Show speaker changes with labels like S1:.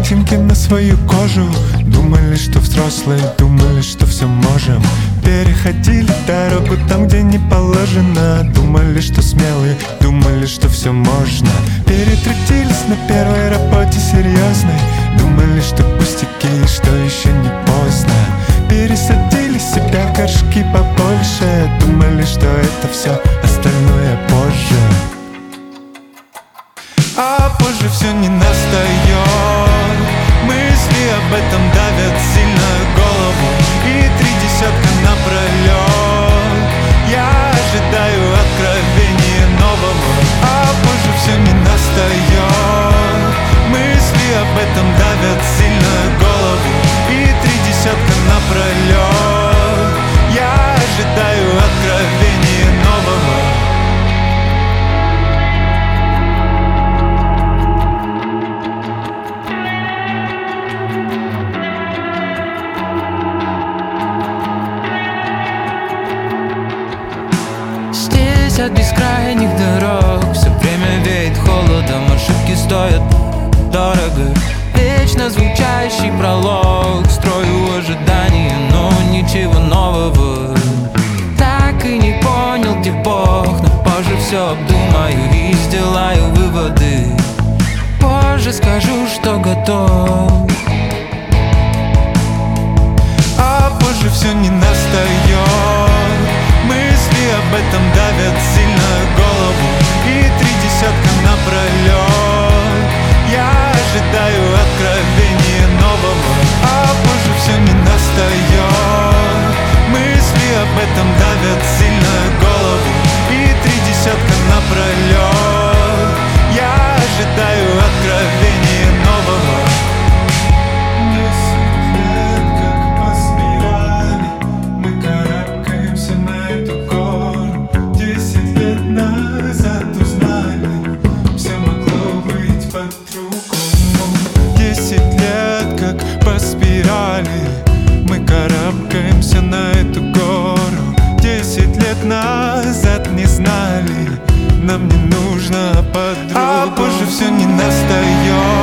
S1: ботинки на свою кожу. Думали, что взрослые, думали, что все можем. Переходили дорогу там, где не положено. Думали, что смелые, думали, что все можно. Перетрудились на первой работе серьезной. Думали, что пустяки, что еще не поздно. Пересадили себя в горшки побольше. Думали, что это все, остальное позже. А позже все не настает. Мысли об этом давят сильно голову. И 30 напролет я ожидаю откровения нового. А позже все не настает. Мысли об этом давят сильно голову. И 30 напролет я ожидаю откровения нового.
S2: От бескрайних дорог все время веет холодом, ошибки стоят дорого. Вечно звучащий пролог, строю ожидания, но ничего нового. Так и не понял, где Бог, но позже все обдумаю и сделаю выводы. Позже скажу, что готов.
S1: А позже все не настает. Мысли об этом давят сильно голову. И 30 напролет я ожидаю откровения нового. А позже все не настает. Мысли об этом давят сильно голову. И 30 напролет я ожидаю откровения нового. Мы карабкаемся на эту гору. 10 лет назад не знали, нам не нужно подругу. А позже все не настает.